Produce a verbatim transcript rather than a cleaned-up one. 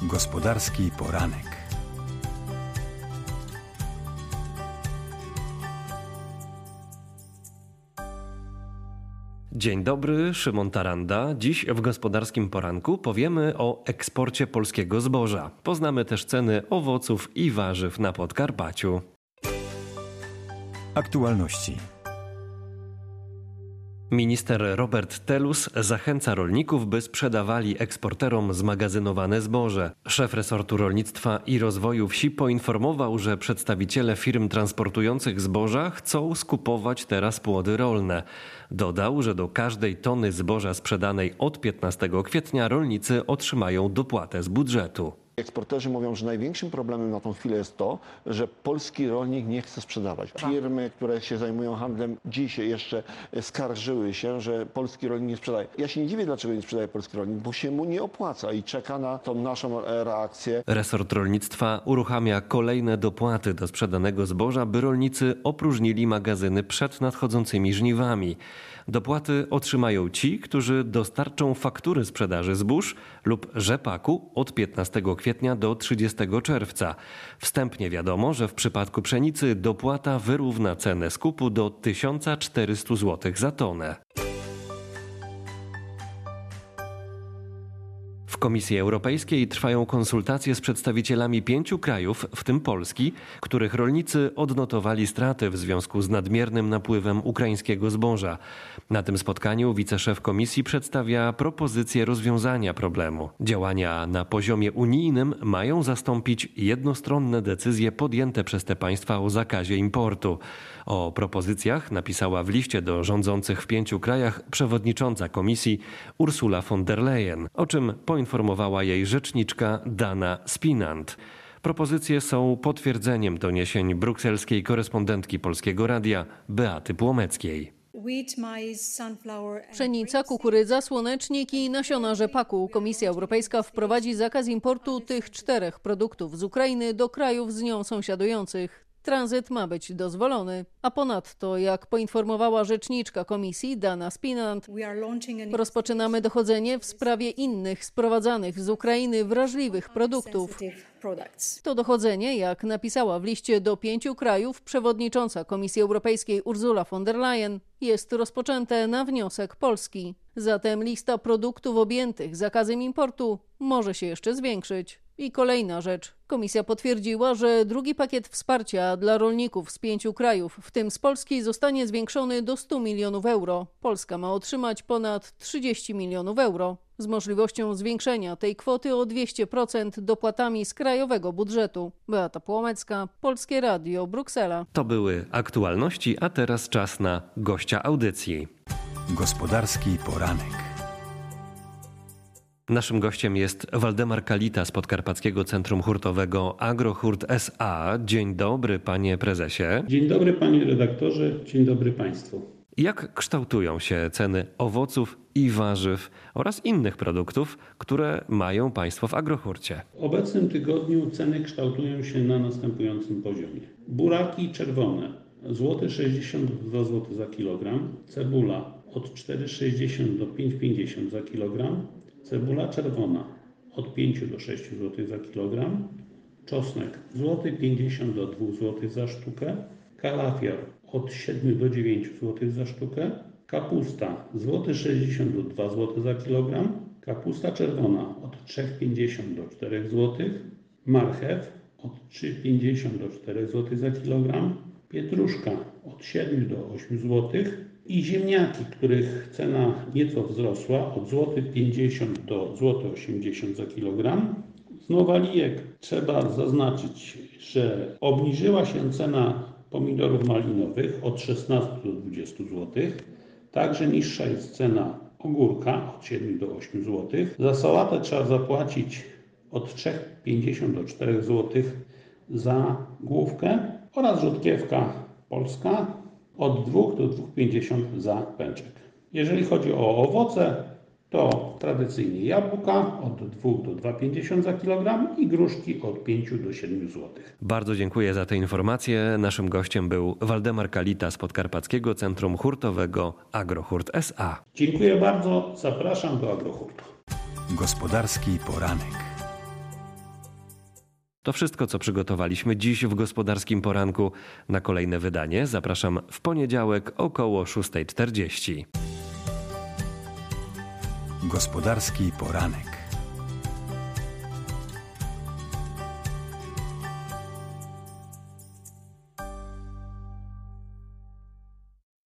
Gospodarski poranek. Dzień dobry, Szymon Taranda. Dziś w Gospodarskim Poranku powiemy o eksporcie polskiego zboża. Poznamy też ceny owoców i warzyw na Podkarpaciu. Aktualności. Minister Robert Telus zachęca rolników, by sprzedawali eksporterom zmagazynowane zboże. Szef resortu rolnictwa i rozwoju wsi poinformował, że przedstawiciele firm transportujących zboża chcą skupować teraz płody rolne. Dodał, że do każdej tony zboża sprzedanej od piętnastego kwietnia rolnicy otrzymają dopłatę z budżetu. Eksporterzy mówią, że największym problemem na tą chwilę jest to, że polski rolnik nie chce sprzedawać. Firmy, które się zajmują handlem, dzisiaj jeszcze skarżyły się, że polski rolnik nie sprzedaje. Ja się nie dziwię, dlaczego nie sprzedaje polski rolnik, bo się mu nie opłaca i czeka na tą naszą reakcję. Resort rolnictwa uruchamia kolejne dopłaty do sprzedanego zboża, by rolnicy opróżnili magazyny przed nadchodzącymi żniwami. Dopłaty otrzymają ci, którzy dostarczą faktury sprzedaży zbóż lub rzepaku od piętnastego kwietnia do trzydziestego czerwca. Wstępnie wiadomo, że w przypadku pszenicy dopłata wyrówna cenę skupu do tysiąc czterysta złotych za tonę. W Komisji Europejskiej trwają konsultacje z przedstawicielami pięciu krajów, w tym Polski, których rolnicy odnotowali straty w związku z nadmiernym napływem ukraińskiego zboża. Na tym spotkaniu wiceszef Komisji przedstawia propozycję rozwiązania problemu. Działania na poziomie unijnym mają zastąpić jednostronne decyzje podjęte przez te państwa o zakazie importu. O propozycjach napisała w liście do rządzących w pięciu krajach przewodnicząca Komisji Ursula von der Leyen, o czym poinformowała jej rzeczniczka Dana Spinant. Propozycje są potwierdzeniem doniesień brukselskiej korespondentki Polskiego Radia Beaty Płomeckiej. Pszenica, kukurydza, słonecznik i nasiona rzepaku. Komisja Europejska wprowadzi zakaz importu tych czterech produktów z Ukrainy do krajów z nią sąsiadujących. Tranzyt ma być dozwolony, a ponadto, jak poinformowała rzeczniczka Komisji Dana Spinant, rozpoczynamy dochodzenie w sprawie innych sprowadzanych z Ukrainy wrażliwych produktów. To dochodzenie, jak napisała w liście do pięciu krajów przewodnicząca Komisji Europejskiej Ursula von der Leyen, jest rozpoczęte na wniosek Polski. Zatem lista produktów objętych zakazem importu może się jeszcze zwiększyć. I kolejna rzecz. Komisja potwierdziła, że drugi pakiet wsparcia dla rolników z pięciu krajów, w tym z Polski, zostanie zwiększony do stu milionów euro. Polska ma otrzymać ponad trzydzieści milionów euro, z możliwością zwiększenia tej kwoty o dwieście procent dopłatami z krajowego budżetu. Beata Płomecka, Polskie Radio, Bruksela. To były aktualności, a teraz czas na gościa audycji. Gospodarski poranek. Naszym gościem jest Waldemar Kalita z Podkarpackiego Centrum Hurtowego Agrohurt S A. Dzień dobry, panie prezesie. Dzień dobry, panie redaktorze. Dzień dobry państwu. Jak kształtują się ceny owoców i warzyw oraz innych produktów, które mają państwo w agrohurcie? W obecnym tygodniu ceny kształtują się na następującym poziomie. Buraki czerwone, złoty sześćdziesiąt dwa złote za kilogram, cebula od cztery sześćdziesiąt do pięć pięćdziesiąt za kilogram, cebula czerwona od pięć do sześciu złotych za kilogram, czosnek złoty pięćdziesiąt do dwóch złotych za sztukę, kalafior od siedmiu do dziewięciu złotych za sztukę, kapusta złoty sześćdziesiąt do dwóch złotych za kilogram, kapusta czerwona od trzy pięćdziesiąt do czterech złotych, marchew od trzy pięćdziesiąt do czterech złotych za kilogram, pietruszka od siedmiu do ośmiu złotych i ziemniaki, których cena nieco wzrosła od złoty pięćdziesiąt do złoty osiemdziesiąt za kilogram. Z nowalijek trzeba zaznaczyć, że obniżyła się cena pomidorów malinowych od szesnastu do dwudziestu złotych. Także niższa jest cena ogórka od siedmiu do ośmiu złotych. Za sałatę trzeba zapłacić od trzy pięćdziesiąt do czterech złotych za główkę oraz rzodkiewka polska od dwóch do dwóch pięćdziesiąt za pęczek. Jeżeli chodzi o owoce, to tradycyjnie jabłka od dwóch do dwóch pięćdziesiąt za kilogram i gruszki od pięciu do siedmiu złotych. Bardzo dziękuję za te informacje. Naszym gościem był Waldemar Kalita z Podkarpackiego Centrum Hurtowego Agrohurt S A. Dziękuję bardzo. Zapraszam do Agrohurtu. Gospodarski poranek. To wszystko, co przygotowaliśmy dziś w Gospodarskim Poranku. Na kolejne wydanie zapraszam w poniedziałek około szósta czterdzieści. Gospodarski poranek.